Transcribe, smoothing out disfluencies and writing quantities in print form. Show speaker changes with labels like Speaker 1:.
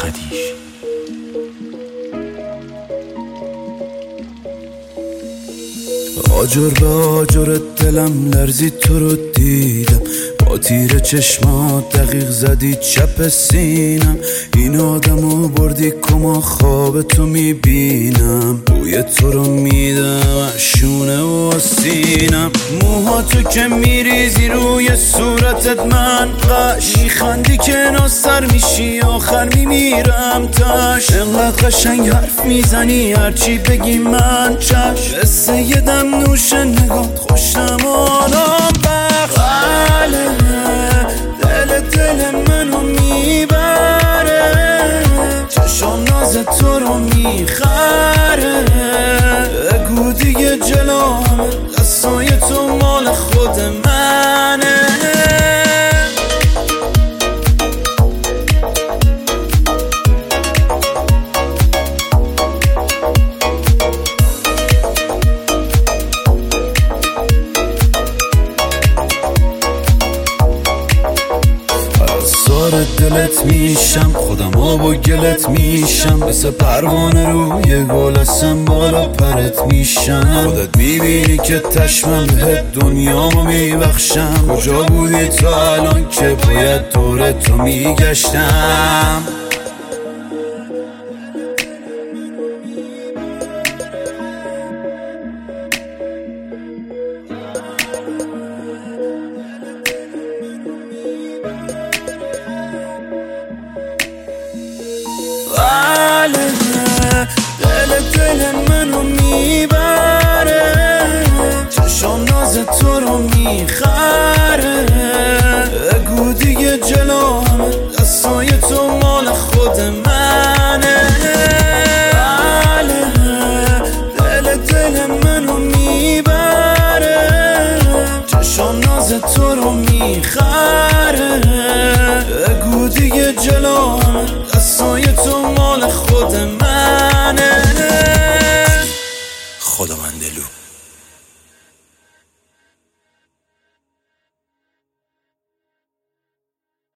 Speaker 1: خدیش.
Speaker 2: آجر به آجر دلم لرزید تو رو دیدم، با تیر چشمات دقیق زدی چپ سینم. این آدمو بردی کما خواب تو میبینم، بوی تو رو میدم شونه و سینم. موهاتو که میریزی روی صورتت من قش میخندی که ناصر میشی آخر میمیرم تاش. انقدر قشنگ حرف میزنی هرچی بگی من چش. قصه یه دم نوش نگات خوشم آنام بخش. دل منو میبره، چشم ناز تو رو میخره. بگو دیگه جلومه دستای تو مال خود منه. سار دلت میشم، خودم با گلت میشم. مثل پروانه روی گل هستم بالا پرت میشم. خودت میبینی که تشمم بهت دنیامو میبخشم. کجا بودی تا الان که باید دور تو میگشتم. دل منو میبره، چشم ناز تو رو میخره. بگو دیگه جلومه دستای تو مال خود منه. دل منو میبره، چشم ناز تو رو میخره. بگو دیگه جلومه دستای تو مال خود منه.
Speaker 1: خداوندلو